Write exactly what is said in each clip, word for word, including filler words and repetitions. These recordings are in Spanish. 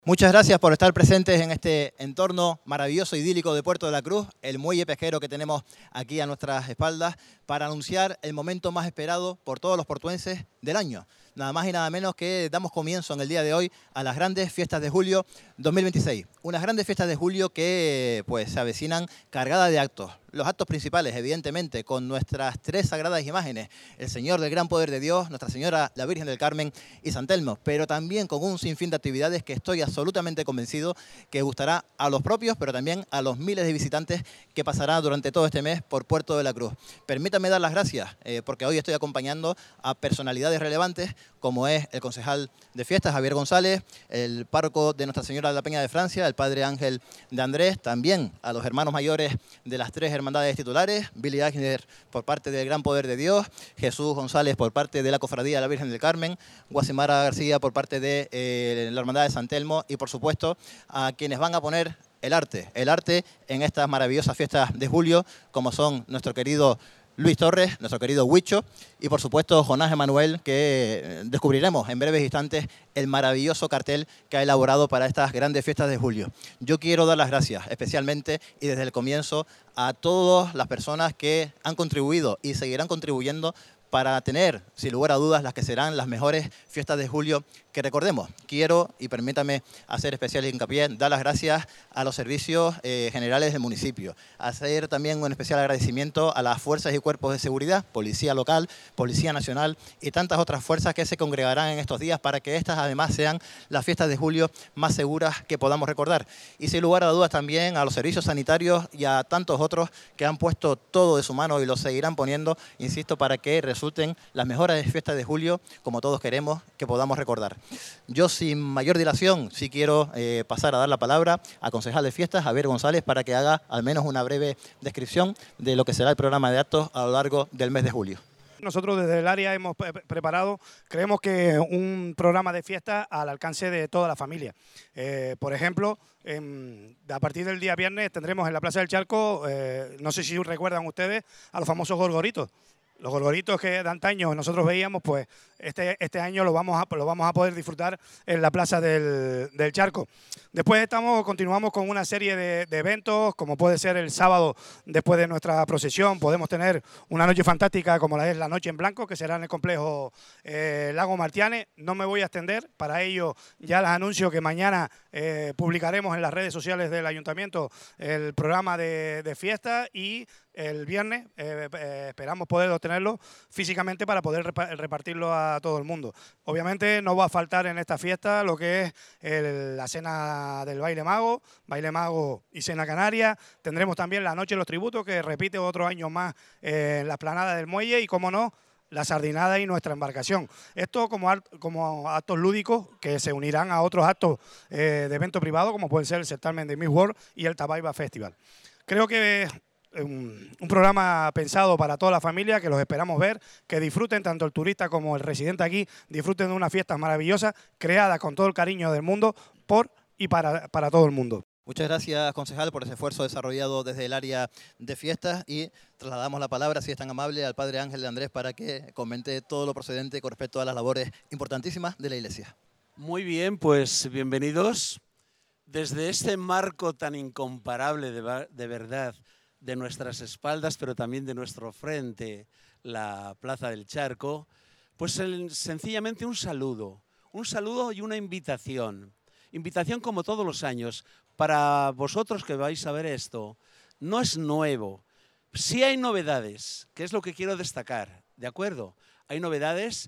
Muchas gracias por estar presentes en este entorno maravilloso, idílico de Puerto de la Cruz, el muelle pesquero que tenemos aquí a nuestras espaldas, para anunciar el momento más esperado por todos los portuenses del año. Nada más y nada menos que damos comienzo en el día de hoy a las grandes fiestas de julio dos mil veintiséis. Unas grandes fiestas de julio que pues, se avecinan cargadas de actos. Los actos principales, evidentemente, con nuestras tres sagradas imágenes, el Señor del Gran Poder de Dios, Nuestra Señora, la Virgen del Carmen y San Telmo, pero también con un sinfín de actividades que estoy absolutamente convencido que gustará a los propios, pero también a los miles de visitantes que pasará durante todo este mes por Puerto de la Cruz. Permítanme dar las gracias, eh, porque hoy estoy acompañando a personalidades relevantes, como es el concejal de fiestas, Javier González, el párroco de Nuestra Señora de la Peña de Francia, el padre Ángel de Andrés, también a los hermanos mayores de las tres hermandades titulares, Billy Agner por parte del Gran Poder de Dios, Jesús González por parte de la Cofradía de la Virgen del Carmen, Guasimara García por parte de eh, la Hermandad de San Telmo y, por supuesto, a quienes van a poner el arte, el arte en estas maravillosas fiestas de julio, como son nuestro querido Luis Torres, nuestro querido Huicho, y por supuesto Jonás Emanuel, que descubriremos en breves instantes el maravilloso cartel que ha elaborado para estas grandes fiestas de julio. Yo quiero dar las gracias especialmente y desde el comienzo a todas las personas que han contribuido y seguirán contribuyendo para tener, sin lugar a dudas, las que serán las mejores fiestas de julio que recordemos. Quiero, y permítame hacer especial hincapié, dar las gracias a los servicios eh, generales del municipio, hacer también un especial agradecimiento a las fuerzas y cuerpos de seguridad, Policía Local, Policía Nacional y tantas otras fuerzas que se congregarán en estos días para que estas además sean las fiestas de julio más seguras que podamos recordar. Y sin lugar a dudas también a los servicios sanitarios y a tantos otros que han puesto todo de su mano y lo seguirán poniendo, insisto, para que resulten las mejores fiestas de julio, como todos queremos, que podamos recordar. Yo, sin mayor dilación, sí quiero eh, pasar a dar la palabra al concejal de fiestas, Javier González, para que haga al menos una breve descripción de lo que será el programa de actos a lo largo del mes de julio. Nosotros desde el área hemos preparado, creemos que un programa de fiesta al alcance de toda la familia. Eh, por ejemplo, eh, a partir del día viernes tendremos en la Plaza del Charco, eh, no sé si recuerdan ustedes, a los famosos gorgoritos. Los gorgoritos que de antaño nosotros veíamos, pues este, este año lo vamos, a, lo vamos a poder disfrutar en la Plaza del, del Charco. Después estamos, continuamos con una serie de, de eventos, como puede ser el sábado después de nuestra procesión. Podemos tener una noche fantástica como la es la Noche en Blanco, que será en el complejo eh, Lago Martiane. No me voy a extender, para ello ya les anuncio que mañana eh, publicaremos en las redes sociales del Ayuntamiento el programa de, de fiesta y el viernes eh, eh, esperamos poder obtenerlo físicamente para poder repartirlo a todo el mundo. Obviamente no va a faltar en esta fiesta lo que es el, la cena del baile mago, baile mago y cena canaria. Tendremos también la noche de los tributos, que repite otro año más eh, en la explanada del muelle y, como no, la sardinada y nuestra embarcación. Esto como, como actos lúdicos que se unirán a otros actos eh, de evento privado, como pueden ser el certamen de Miss World y el Tabaiba Festival. Creo que Un, un programa pensado para toda la familia, que los esperamos ver, que disfruten, tanto el turista como el residente aquí, disfruten de unas fiestas maravillosas, creadas con todo el cariño del mundo, por y para, para todo el mundo. Muchas gracias, concejal, por ese esfuerzo desarrollado desde el área de fiestas y trasladamos la palabra, si es tan amable, al padre Ángel de Andrés para que comente todo lo procedente con respecto a las labores importantísimas de la Iglesia. Muy bien, pues bienvenidos. Desde este marco tan incomparable de, de verdad, de nuestras espaldas, pero también de nuestro frente, la Plaza del Charco, pues el, sencillamente un saludo, un saludo y una invitación. Invitación como todos los años, para vosotros que vais a ver esto, no es nuevo. Sí hay novedades, que es lo que quiero destacar, ¿de acuerdo? Hay novedades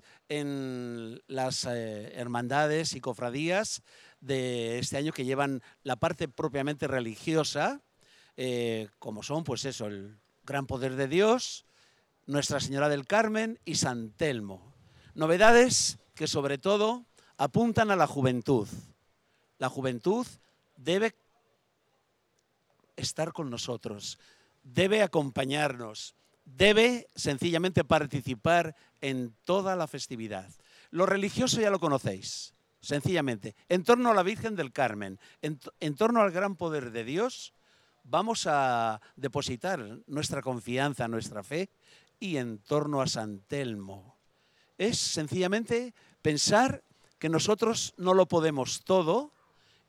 en las eh, hermandades y cofradías de este año que llevan la parte propiamente religiosa, Eh, como son, pues eso, el Gran Poder de Dios, Nuestra Señora del Carmen y San Telmo. Novedades que sobre todo apuntan a la juventud. La juventud debe estar con nosotros, debe acompañarnos, debe sencillamente participar en toda la festividad. Lo religioso ya lo conocéis, sencillamente. En torno a la Virgen del Carmen, en, en torno al Gran Poder de Dios, vamos a depositar nuestra confianza, nuestra fe, y en torno a San Telmo. Es sencillamente pensar que nosotros no lo podemos todo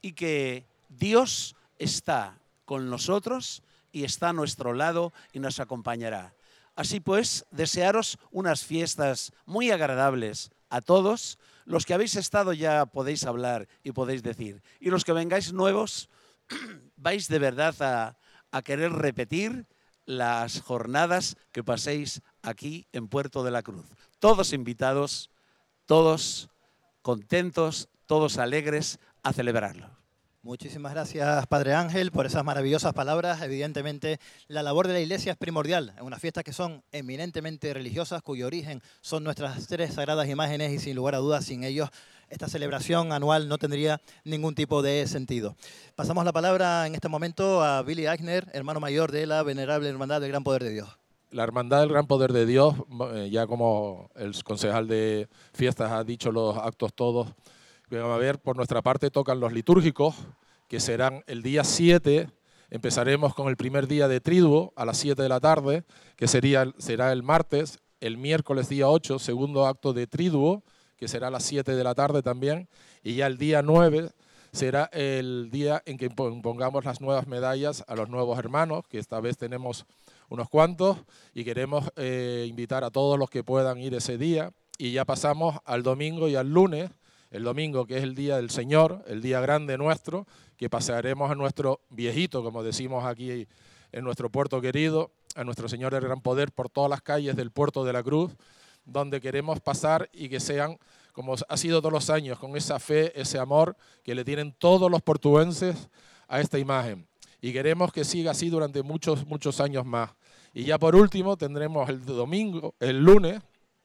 y que Dios está con nosotros y está a nuestro lado y nos acompañará. Así pues, desearos unas fiestas muy agradables a todos. Los que habéis estado ya podéis hablar y podéis decir. Y los que vengáis nuevos, vais de verdad a, a querer repetir las jornadas que paséis aquí en Puerto de la Cruz. Todos invitados, todos contentos, todos alegres a celebrarlo. Muchísimas gracias, Padre Ángel, por esas maravillosas palabras. Evidentemente, la labor de la Iglesia es primordial en unas fiestas que son eminentemente religiosas, cuyo origen son nuestras tres sagradas imágenes y, sin lugar a dudas, sin ellos, esta celebración anual no tendría ningún tipo de sentido. Pasamos la palabra en este momento a Billy Eichner, hermano mayor de la Venerable Hermandad del Gran Poder de Dios. La Hermandad del Gran Poder de Dios, ya como el concejal de fiestas ha dicho los actos todos, a ver, por nuestra parte tocan los litúrgicos, que serán el día siete, empezaremos con el primer día de Triduo a las siete de la tarde, que sería, será el martes, el miércoles día ocho, segundo acto de Triduo, que será a las siete de la tarde también, y ya el día nueve será el día en que pongamos las nuevas medallas a los nuevos hermanos, que esta vez tenemos unos cuantos, y queremos eh, invitar a todos los que puedan ir ese día, y ya pasamos al domingo y al lunes. El domingo, que es el día del Señor, el día grande nuestro, que pasearemos a nuestro viejito, como decimos aquí en nuestro puerto querido, a nuestro Señor del Gran Poder, por todas las calles del Puerto de la Cruz, donde queremos pasar y que sean, como ha sido todos los años, con esa fe, ese amor que le tienen todos los portuenses a esta imagen. Y queremos que siga así durante muchos, muchos años más. Y ya por último tendremos el domingo, el lunes,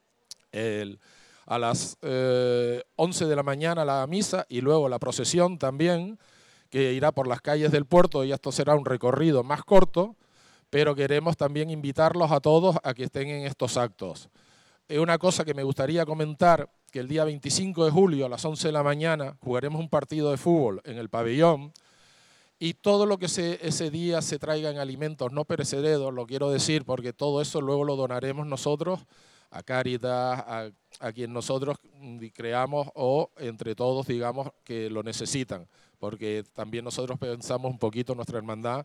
el a las eh, once de la mañana la misa y luego la procesión también, que irá por las calles del puerto, y esto será un recorrido más corto, pero queremos también invitarlos a todos a que estén en estos actos. Es una cosa que me gustaría comentar, que el día veinticinco de julio a las once de la mañana jugaremos un partido de fútbol en el pabellón, y todo lo que se, ese día se traiga en alimentos no perecederos, lo quiero decir porque todo eso luego lo donaremos nosotros a Cáritas, a, a quien nosotros creamos o entre todos digamos que lo necesitan, porque también nosotros pensamos un poquito nuestra hermandad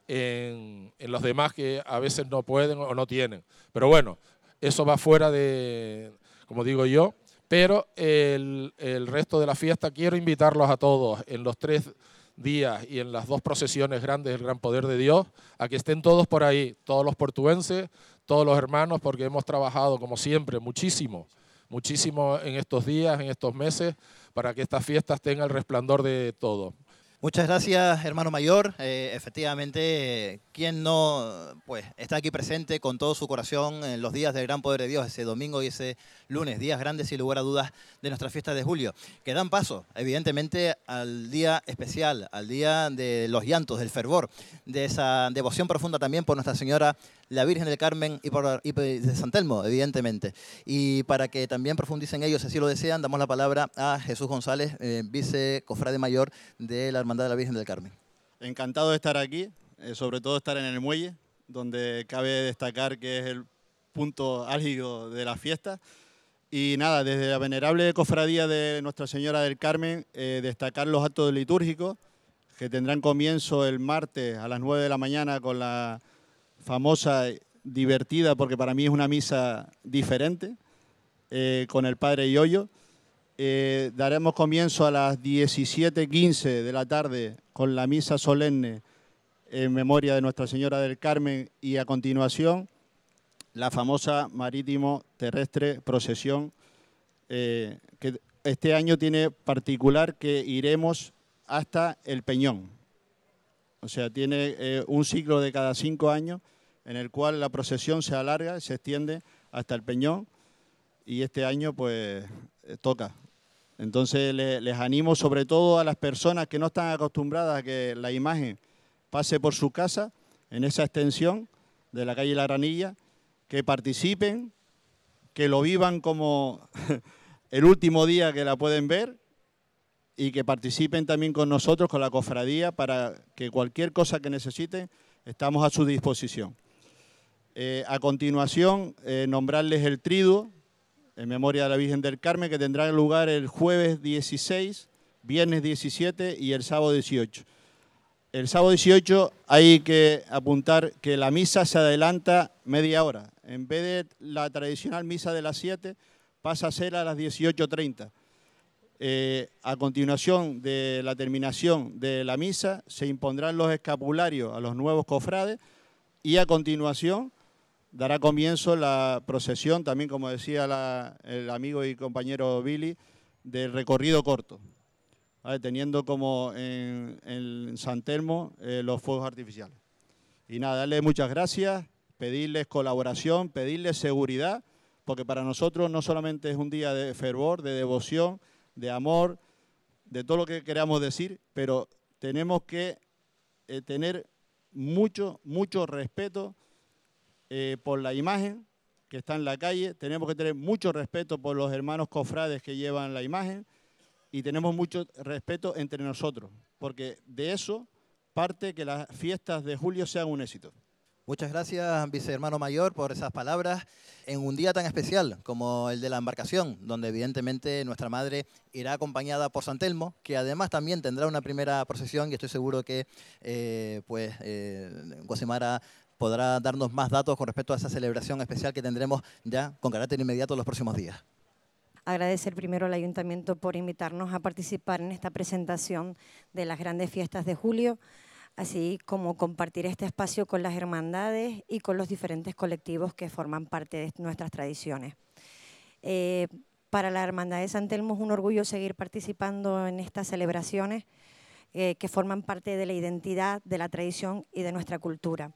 en, en los demás que a veces no pueden o no tienen. Pero bueno, eso va fuera de, como digo yo, pero el, el resto de la fiesta quiero invitarlos a todos en los tres días y en las dos procesiones grandes del Gran Poder de Dios, a que estén todos por ahí, todos los portuenses, todos los hermanos, porque hemos trabajado, como siempre, muchísimo, muchísimo en estos días, en estos meses, para que estas fiestas tengan el resplandor de todo. Muchas gracias, hermano mayor. Eh, efectivamente, eh, quien no pues, está aquí presente con todo su corazón en los días del Gran Poder de Dios, ese domingo y ese lunes, días grandes sin lugar a dudas de nuestra fiesta de julio, que dan paso, evidentemente, al día especial, al día de los llantos, del fervor, de esa devoción profunda también por Nuestra Señora, la Virgen del Carmen y, por, y de San Telmo, evidentemente. Y para que también profundicen ellos, si así lo desean, damos la palabra a Jesús González, eh, vicecofrade mayor de la Hermandad de la Virgen del Carmen. Encantado de estar aquí, eh, sobre todo estar en el muelle, donde cabe destacar que es el punto álgido de la fiesta. Y nada, desde la venerable cofradía de Nuestra Señora del Carmen, eh, destacar los actos litúrgicos, que tendrán comienzo el martes a las nueve de la mañana con la famosa, divertida, porque para mí es una misa diferente, eh, con el Padre Yoyo. Eh, daremos comienzo a las diecisiete quince de la tarde con la misa solemne en memoria de Nuestra Señora del Carmen, y a continuación la famosa marítimo terrestre procesión, eh, que este año tiene particular que iremos hasta el Peñón. O sea, tiene eh, un ciclo de cada cinco años en el cual la procesión se alarga, se extiende hasta el Peñón, y este año pues eh, toca. Entonces le, les animo sobre todo a las personas que no están acostumbradas a que la imagen pase por su casa en esa extensión de la calle La Granilla, que participen, que lo vivan como el último día que la pueden ver, y que participen también con nosotros, con la cofradía, para que cualquier cosa que necesiten, estamos a su disposición. Eh, a continuación, eh, nombrarles el triduo en memoria de la Virgen del Carmen, que tendrá lugar el jueves dieciséis, viernes diecisiete y el sábado dieciocho. El sábado dieciocho hay que apuntar que la misa se adelanta media hora. En vez de la tradicional misa de las siete, pasa a ser a las dieciocho treinta. Eh, a continuación de la terminación de la misa, se impondrán los escapularios a los nuevos cofrades y a continuación dará comienzo la procesión, también como decía la, el amigo y compañero Billy, del recorrido corto. ¿Vale? Teniendo como en, en San Telmo eh, los fuegos artificiales. Y nada, darles muchas gracias, pedirles colaboración, pedirles seguridad, porque para nosotros no solamente es un día de fervor, de devoción, de amor, de todo lo que queramos decir, pero tenemos que eh, tener mucho, mucho respeto eh, por la imagen que está en la calle, tenemos que tener mucho respeto por los hermanos cofrades que llevan la imagen, y tenemos mucho respeto entre nosotros, porque de eso parte que las fiestas de julio sean un éxito. Muchas gracias, vicehermano mayor, por esas palabras en un día tan especial como el de la embarcación, donde evidentemente nuestra madre irá acompañada por San Telmo, que además también tendrá una primera procesión, y estoy seguro que eh, pues, eh, Guasimara podrá darnos más datos con respecto a esa celebración especial que tendremos ya con carácter inmediato los próximos días. Agradecer primero al Ayuntamiento por invitarnos a participar en esta presentación de las grandes fiestas de julio, así como compartir este espacio con las hermandades y con los diferentes colectivos que forman parte de nuestras tradiciones. Eh, para la Hermandad de San Telmo es un orgullo seguir participando en estas celebraciones eh, que forman parte de la identidad, de la tradición y de nuestra cultura.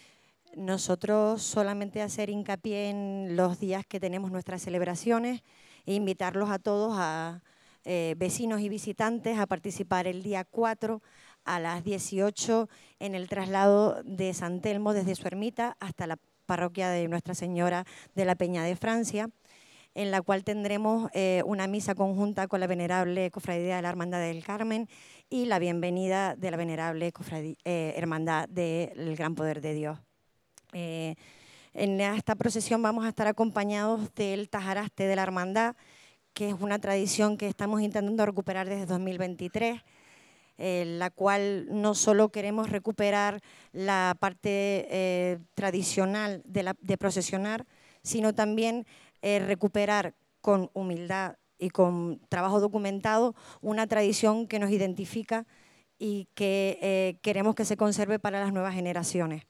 Nosotros solamente hacer hincapié en los días que tenemos nuestras celebraciones e invitarlos a todos, a eh, vecinos y visitantes, a participar el día cuatro a las dieciocho en el traslado de San Telmo desde su ermita hasta la parroquia de Nuestra Señora de la Peña de Francia, en la cual tendremos eh, una misa conjunta con la venerable Cofradía de la Hermandad del Carmen y la bienvenida de la venerable Cofradía, eh, Hermandad del Gran Poder de Dios. Eh, en esta procesión vamos a estar acompañados del Tajaraste de la Hermandad, que es una tradición que estamos intentando recuperar desde dos mil veintitrés, eh, la cual no solo queremos recuperar la parte eh, tradicional de, la, de procesionar, sino también eh, recuperar con humildad y con trabajo documentado una tradición que nos identifica y que eh, queremos que se conserve para las nuevas generaciones.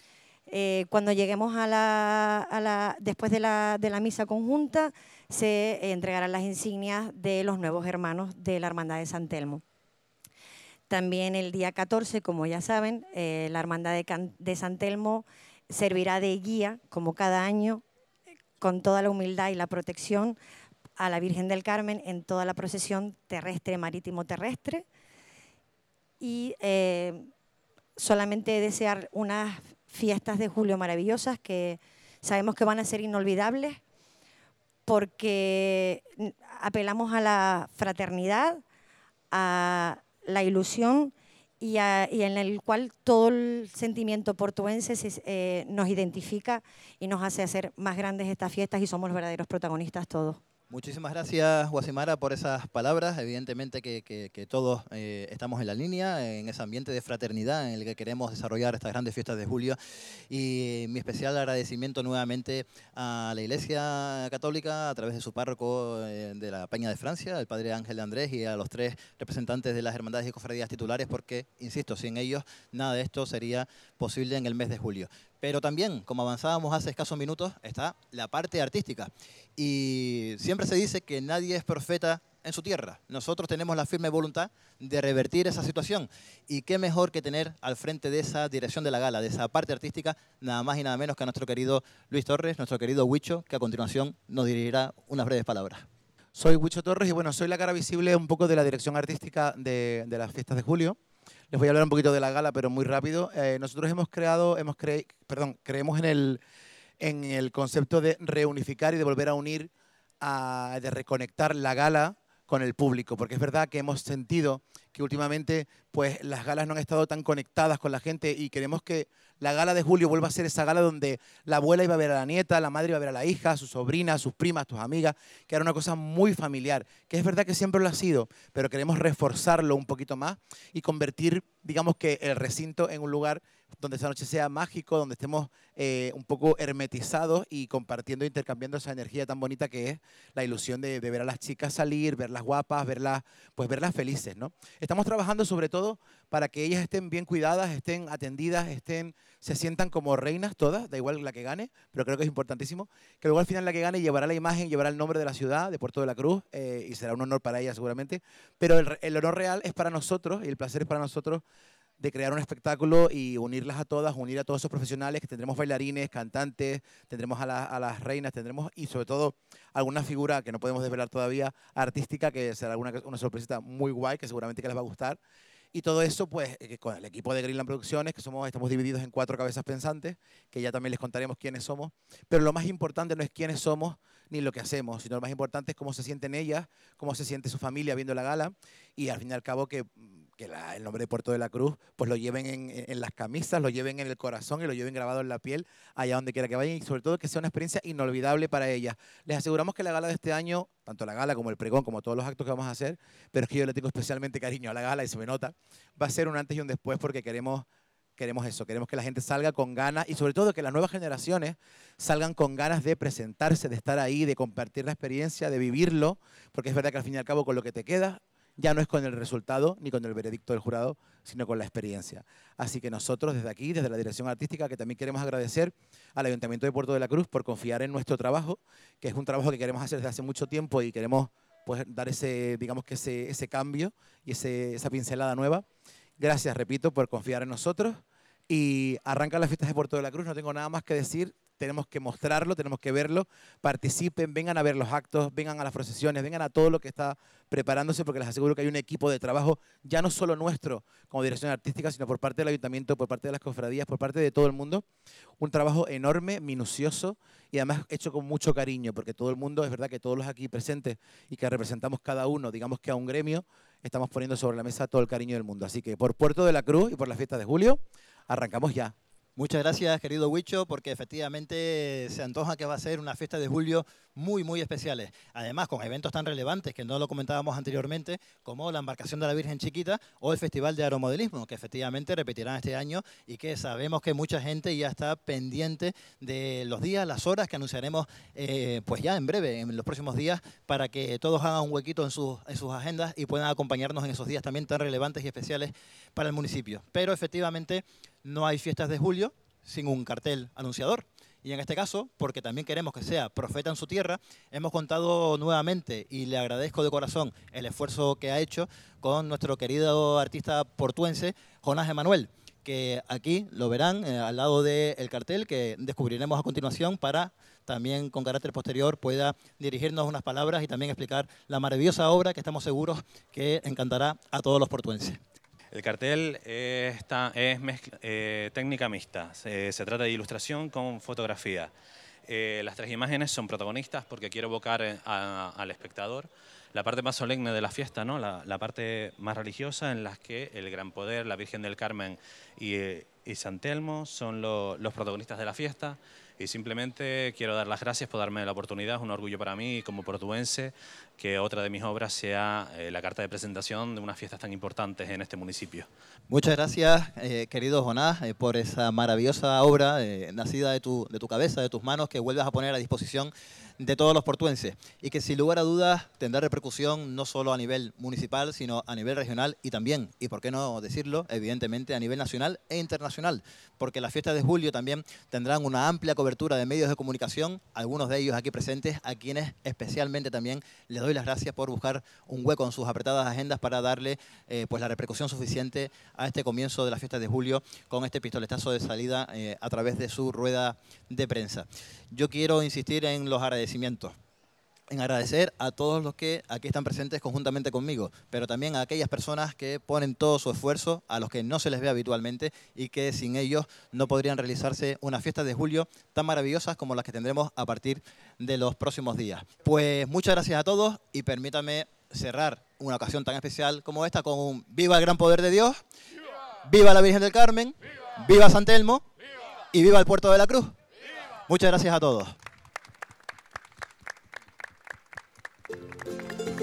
Eh, cuando lleguemos a la, a la, después de la, de la misa conjunta, se eh, entregarán las insignias de los nuevos hermanos de la Hermandad de San Telmo. También el día catorce, como ya saben, eh, la Hermandad de, Can, de San Telmo servirá de guía, como cada año, con toda la humildad y la protección a la Virgen del Carmen en toda la procesión terrestre, marítimo-terrestre. Y eh, solamente desear unas fiestas de julio maravillosas que sabemos que van a ser inolvidables porque apelamos a la fraternidad, a la ilusión y, a, y en el cual todo el sentimiento portuense se, eh, nos identifica y nos hace hacer más grandes estas fiestas y somos los verdaderos protagonistas todos. Muchísimas gracias, Guasimara, por esas palabras. Evidentemente que, que, que todos eh, estamos en la línea, en ese ambiente de fraternidad en el que queremos desarrollar estas grandes fiestas de julio. Y mi especial agradecimiento nuevamente a la Iglesia Católica a través de su párroco eh, de la Peña de Francia, el Padre Ángel de Andrés, y a los tres representantes de las hermandades y cofradías titulares, porque, insisto, sin ellos nada de esto sería posible en el mes de julio. Pero también, como avanzábamos hace escasos minutos, está la parte artística. Y siempre se dice que nadie es profeta en su tierra. Nosotros tenemos la firme voluntad de revertir esa situación. Y qué mejor que tener al frente de esa dirección de la gala, de esa parte artística, nada más y nada menos que a nuestro querido Luis Torres, nuestro querido Huicho, que a continuación nos dirigirá unas breves palabras. Soy Huicho Torres y bueno, soy la cara visible un poco de la dirección artística de, de las fiestas de julio. Les voy a hablar un poquito de la gala, pero muy rápido. Eh, nosotros hemos creado, hemos cre perdón, creemos en el, en el concepto de reunificar y de volver a unir, a, de reconectar la gala con el público, porque es verdad que hemos sentido que últimamente pues las galas no han estado tan conectadas con la gente y queremos que la gala de julio vuelva a ser esa gala donde la abuela iba a ver a la nieta, la madre iba a ver a la hija, a su sobrina, a sus primas, tus amigas, que era una cosa muy familiar, que es verdad que siempre lo ha sido, pero queremos reforzarlo un poquito más y convertir, digamos que el recinto en un lugar donde esa noche sea mágico, donde estemos eh, un poco hermetizados y compartiendo, intercambiando esa energía tan bonita que es la ilusión de, de ver a las chicas salir, verlas guapas, verlas, pues verlas felices, ¿no? Estamos trabajando sobre todo para que ellas estén bien cuidadas, estén atendidas, estén, se sientan como reinas todas, da igual la que gane, pero creo que es importantísimo, que luego al final la que gane llevará la imagen, llevará el nombre de la ciudad, de Puerto de la Cruz, eh, y será un honor para ella seguramente, pero el, el honor real es para nosotros y el placer es para nosotros de crear un espectáculo y unirlas a todas, unir a todos esos profesionales, que tendremos bailarines, cantantes, tendremos a, la, a las reinas, tendremos y sobre todo alguna figura que no podemos desvelar todavía, artística, que será una, una sorpresita muy guay, que seguramente que les va a gustar. Y todo eso, pues, eh, con el equipo de Greenland Producciones, que somos, estamos divididos en cuatro cabezas pensantes, que ya también les contaremos quiénes somos. Pero lo más importante no es quiénes somos ni lo que hacemos, sino lo más importante es cómo se sienten ellas, cómo se siente su familia viendo la gala y al fin y al cabo que, que la, el nombre de Puerto de la Cruz pues lo lleven en, en las camisas, lo lleven en el corazón y lo lleven grabado en la piel allá donde quiera que vayan y sobre todo que sea una experiencia inolvidable para ellas. Les aseguramos que la gala de este año, tanto la gala como el pregón, como todos los actos que vamos a hacer, pero es que yo le tengo especialmente cariño a la gala y se me nota, va a ser un antes y un después porque queremos... Queremos eso, queremos que la gente salga con ganas y sobre todo que las nuevas generaciones salgan con ganas de presentarse, de estar ahí, de compartir la experiencia, de vivirlo, porque es verdad que al fin y al cabo con lo que te queda ya no es con el resultado ni con el veredicto del jurado, sino con la experiencia. Así que nosotros desde aquí, desde la Dirección Artística, que también queremos agradecer al Ayuntamiento de Puerto de la Cruz por confiar en nuestro trabajo, que es un trabajo que queremos hacer desde hace mucho tiempo y queremos pues, dar ese, digamos que ese, ese cambio y ese, esa pincelada nueva. Gracias, repito, por confiar en nosotros y arrancan las fiestas de Puerto de la Cruz. No tengo nada más que decir, tenemos que mostrarlo, tenemos que verlo, participen, vengan a ver los actos, vengan a las procesiones, vengan a todo lo que está preparándose porque les aseguro que hay un equipo de trabajo, ya no solo nuestro como dirección artística, sino por parte del ayuntamiento, por parte de las cofradías, por parte de todo el mundo, un trabajo enorme, minucioso y además hecho con mucho cariño, porque todo el mundo, es verdad que todos los aquí presentes y que representamos cada uno, digamos que a un gremio, estamos poniendo sobre la mesa todo el cariño del mundo. Así que por Puerto de la Cruz y por las fiestas de julio, arrancamos ya. Muchas gracias, querido Huicho, porque efectivamente se antoja que va a ser una fiesta de julio muy, muy especiales. Además, con eventos tan relevantes que no lo comentábamos anteriormente, como la embarcación de la Virgen Chiquita o el Festival de Aeromodelismo, que efectivamente repetirán este año y que sabemos que mucha gente ya está pendiente de los días, las horas que anunciaremos eh, pues ya en breve, en los próximos días, para que todos hagan un huequito en sus, en sus agendas y puedan acompañarnos en esos días también tan relevantes y especiales para el municipio. Pero efectivamente no hay fiestas de julio sin un cartel anunciador. Y en este caso, porque también queremos que sea profeta en su tierra, hemos contado nuevamente, y le agradezco de corazón el esfuerzo que ha hecho con nuestro querido artista portuense, Jonás Emanuel, que aquí lo verán eh, al lado del cartel que descubriremos a continuación para también con carácter posterior pueda dirigirnos unas palabras y también explicar la maravillosa obra que estamos seguros que encantará a todos los portuenses. El cartel es, está, es mezcla, eh, técnica mixta, se, se trata de ilustración con fotografía. Eh, las tres imágenes son protagonistas porque quiero evocar a, al espectador la parte más solemne de la fiesta, ¿no? la, la parte más religiosa en la que el Gran Poder, la Virgen del Carmen y, y San Telmo son lo, los protagonistas de la fiesta. Y simplemente quiero dar las gracias por darme la oportunidad, es un orgullo para mí como portuense que otra de mis obras sea eh, la carta de presentación de unas fiestas tan importantes en este municipio. Muchas gracias, eh, querido Jonás, eh, por esa maravillosa obra eh, nacida de tu, de tu cabeza, de tus manos, que vuelves a poner a disposición de todos los portuenses y que sin lugar a dudas tendrá repercusión no solo a nivel municipal, sino a nivel regional y también, y por qué no decirlo, evidentemente a nivel nacional e internacional, porque las fiestas de julio también tendrán una amplia cobertura de medios de comunicación, algunos de ellos aquí presentes, a quienes especialmente también les doy las gracias por buscar un hueco en sus apretadas agendas para darle eh, pues la repercusión suficiente a este comienzo de las fiestas de julio con este pistoletazo de salida eh, a través de su rueda de prensa. Yo quiero insistir en los agradecimientos, en agradecer a todos los que aquí están presentes conjuntamente conmigo, pero también a aquellas personas que ponen todo su esfuerzo, a los que no se les ve habitualmente y que sin ellos no podrían realizarse unas fiestas de julio tan maravillosas como las que tendremos a partir de los próximos días. Pues muchas gracias a todos y permítame cerrar una ocasión tan especial como esta con un viva el gran poder de Dios, viva, viva la Virgen del Carmen, viva, viva San Telmo, viva, y viva el Puerto de la Cruz. Viva. Muchas gracias a todos.